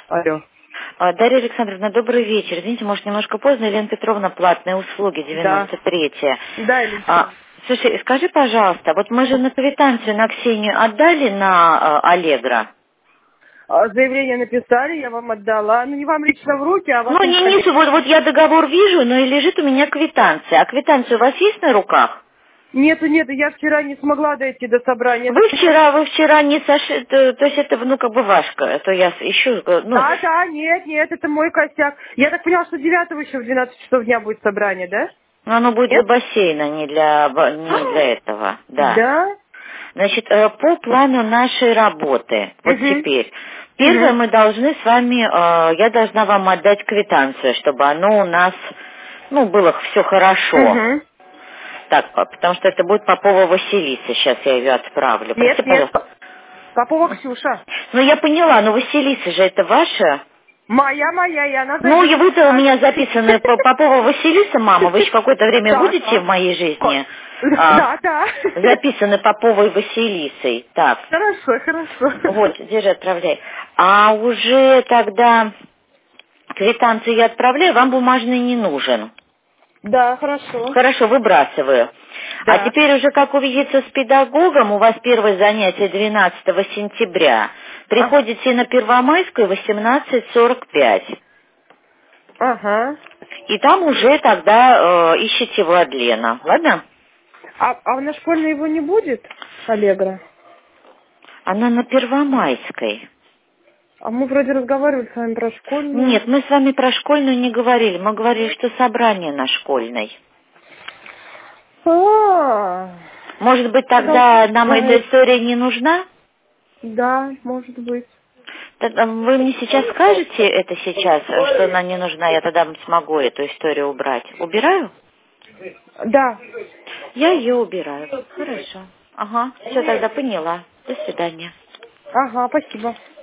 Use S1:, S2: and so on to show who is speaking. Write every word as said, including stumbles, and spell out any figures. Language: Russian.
S1: Алло.
S2: А, Дарья Александровна, добрый вечер. Извините, может, немножко поздно. Елена Петровна, платные услуги,
S1: Да.
S2: девяносто третья.
S1: Да, или
S2: А, слушай, скажи, пожалуйста, вот мы же на квитанцию на Ксению отдали на а, Аллегро?
S1: а, заявление написали, я вам отдала. Ну, не вам лично в руки, а
S2: Ну,
S1: вашим
S2: не, не,
S1: коллегам.
S2: вот, вот я договор вижу, но и лежит у меня квитанция. А квитанция у вас есть на руках?
S1: Нету, нету, я вчера не смогла дойти до собрания. Я так
S2: Вы
S1: понимаю,
S2: вчера, вы вчера не сошли, то, то есть это, ну, как бы вашка, а то я ищу, э, ну,
S1: да, да, нет, нет, это мой косяк. Я так поняла, что девятого еще в двенадцать часов дня будет собрание, да?
S2: ну, оно будет для
S1: Нет?
S2: бассейна, не для, ба- не для этого, да.
S1: Да?
S2: Значит, э, по плану нашей работы, вот
S1: Угу.
S2: теперь, первое,
S1: Угу.
S2: мы должны с вами, э, я должна вам отдать квитанцию, чтобы оно у нас, ну, было все хорошо.
S1: Угу.
S2: Так, по- потому что это будет Попова Василиса, сейчас я ее отправлю. Прости,
S1: Нет, нет,
S2: пожалуйста.
S1: П- Попова Ксюша.
S2: Ну, я поняла, но Василиса же это ваша?
S1: Моя, моя, и она
S2: Ну, и
S1: зайдет
S2: вы-то у
S1: сейчас.
S2: меня записаны П- Попова Василиса, мама, вы еще какое-то время
S1: Да,
S2: будете в
S1: да.
S2: моей
S1: Ко-
S2: жизни? А,
S1: Да, да.
S2: записаны Поповой Василисой. Так,
S1: Хорошо, хорошо.
S2: вот, держи, отправляй. А уже тогда квитанцию я отправляю, вам бумажный не нужен.
S1: Да, хорошо.
S2: Хорошо, выбрасываю. А
S1: Да.
S2: теперь уже как увидеться с педагогом, у вас первое занятие двенадцатого сентября.
S1: А,
S2: Приходите на Первомайскую восемнадцать сорок пять.
S1: ага.
S2: И там уже тогда э, ищите Владлена. Ладно?
S1: А, а на школьной его не будет, Аллегра?
S2: Она на Первомайской.
S1: А мы вроде разговаривали с вами про школьную.
S2: Нет, мы с вами про школьную не говорили. Мы говорили, что собрание на школьной.
S1: А,
S2: Может быть,
S1: тогда-
S2: тогда нам эта
S1: Ага.
S2: история не нужна?
S1: Да, может быть.
S2: Тогда вы мне сейчас скажете это сейчас, что она не нужна, я тогда смогу эту историю убрать. Убираю?
S1: Да.
S2: Я ее убираю. Хорошо. Ага, все, тогда поняла. До свидания.
S1: Ага, спасибо.